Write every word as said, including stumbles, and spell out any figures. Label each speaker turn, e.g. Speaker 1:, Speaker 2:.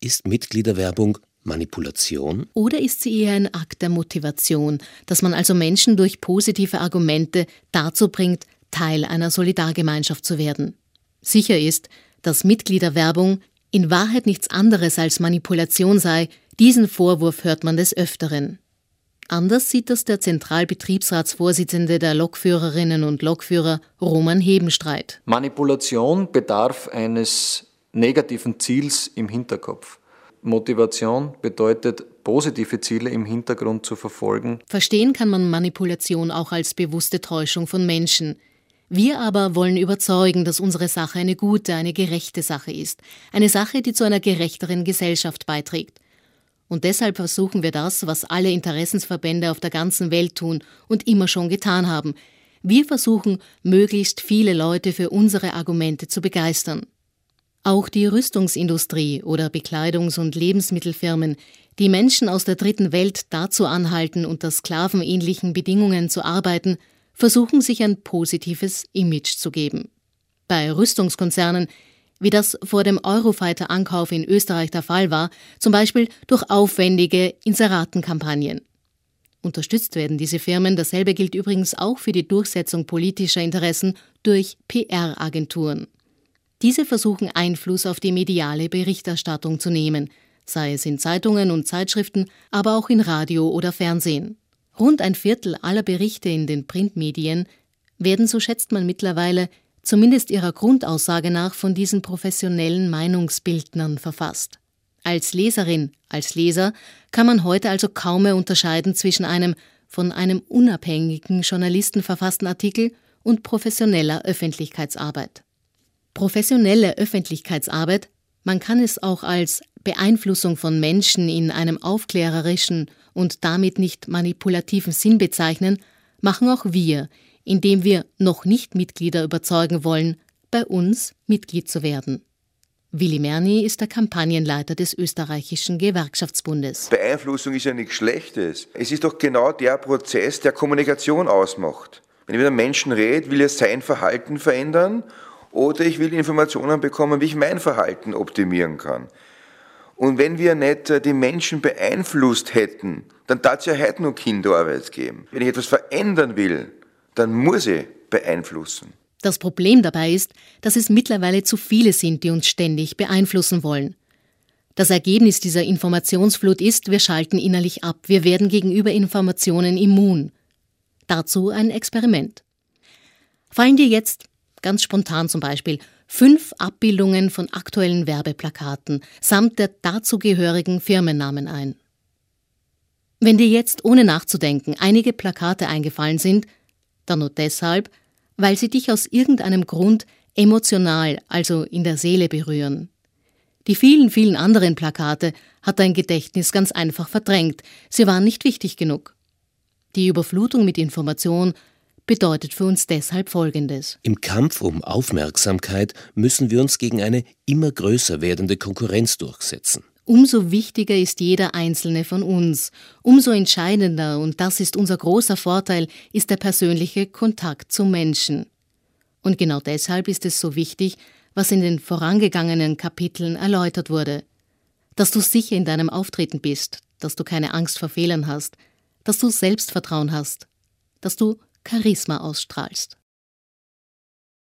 Speaker 1: Ist Mitgliederwerbung Manipulation?
Speaker 2: Oder ist sie eher ein Akt der Motivation, dass man also Menschen durch positive Argumente dazu bringt, Teil einer Solidargemeinschaft zu werden? Sicher ist, dass Mitgliederwerbung in Wahrheit nichts anderes als Manipulation sei. Diesen Vorwurf hört man des Öfteren. Anders sieht das der Zentralbetriebsratsvorsitzende der Lokführerinnen und Lokführer, Roman Hebenstreit.
Speaker 3: Manipulation bedarf eines negativen Ziels im Hinterkopf. Motivation bedeutet, positive Ziele im Hintergrund zu verfolgen.
Speaker 2: Verstehen kann man Manipulation auch als bewusste Täuschung von Menschen. Wir aber wollen überzeugen, dass unsere Sache eine gute, eine gerechte Sache ist. Eine Sache, die zu einer gerechteren Gesellschaft beiträgt. Und deshalb versuchen wir das, was alle Interessensverbände auf der ganzen Welt tun und immer schon getan haben. Wir versuchen, möglichst viele Leute für unsere Argumente zu begeistern. Auch die Rüstungsindustrie oder Bekleidungs- und Lebensmittelfirmen, die Menschen aus der dritten Welt dazu anhalten, unter sklavenähnlichen Bedingungen zu arbeiten, versuchen sich ein positives Image zu geben. Bei Rüstungskonzernen, wie das vor dem Eurofighter-Ankauf in Österreich der Fall war, zum Beispiel durch aufwendige Inseratenkampagnen. Unterstützt werden diese Firmen, dasselbe gilt übrigens auch für die Durchsetzung politischer Interessen, durch P R-Agenturen. Diese versuchen Einfluss auf die mediale Berichterstattung zu nehmen, sei es in Zeitungen und Zeitschriften, aber auch in Radio oder Fernsehen. Rund ein Viertel aller Berichte in den Printmedien werden, so schätzt man mittlerweile, zumindest ihrer Grundaussage nach von diesen professionellen Meinungsbildnern verfasst. Als Leserin, als Leser kann man heute also kaum mehr unterscheiden zwischen einem von einem unabhängigen Journalisten verfassten Artikel und professioneller Öffentlichkeitsarbeit. Professionelle Öffentlichkeitsarbeit, man kann es auch als Beeinflussung von Menschen in einem aufklärerischen und damit nicht manipulativen Sinn bezeichnen, machen auch wir, indem wir noch nicht Mitglieder überzeugen wollen, bei uns Mitglied zu werden. Willi Merni ist der Kampagnenleiter des österreichischen Gewerkschaftsbundes.
Speaker 4: Beeinflussung ist ja nichts Schlechtes. Es ist doch genau der Prozess, der Kommunikation ausmacht. Wenn ich mit einem Menschen rede, will er sein Verhalten verändern oder ich will Informationen bekommen, wie ich mein Verhalten optimieren kann. Und wenn wir nicht die Menschen beeinflusst hätten, dann darf es ja heute noch Kinderarbeit geben. Wenn ich etwas verändern will, dann muss ich beeinflussen.
Speaker 2: Das Problem dabei ist, dass es mittlerweile zu viele sind, die uns ständig beeinflussen wollen. Das Ergebnis dieser Informationsflut ist, wir schalten innerlich ab, wir werden gegenüber Informationen immun. Dazu ein Experiment. Fallen dir jetzt, ganz spontan zum Beispiel, fünf Abbildungen von aktuellen Werbeplakaten samt der dazugehörigen Firmennamen ein. Wenn dir jetzt ohne nachzudenken einige Plakate eingefallen sind, dann nur deshalb, weil sie dich aus irgendeinem Grund emotional, also in der Seele berühren. Die vielen, vielen anderen Plakate hat dein Gedächtnis ganz einfach verdrängt. Sie waren nicht wichtig genug. Die Überflutung mit Information bedeutet für uns deshalb Folgendes.
Speaker 1: Im Kampf um Aufmerksamkeit müssen wir uns gegen eine immer größer werdende Konkurrenz durchsetzen.
Speaker 2: Umso wichtiger ist jeder Einzelne von uns. Umso entscheidender, und das ist unser großer Vorteil, ist der persönliche Kontakt zum Menschen. Und genau deshalb ist es so wichtig, was in den vorangegangenen Kapiteln erläutert wurde. Dass du sicher in deinem Auftreten bist, dass du keine Angst vor Fehlern hast, dass du Selbstvertrauen hast, dass du Charisma ausstrahlst.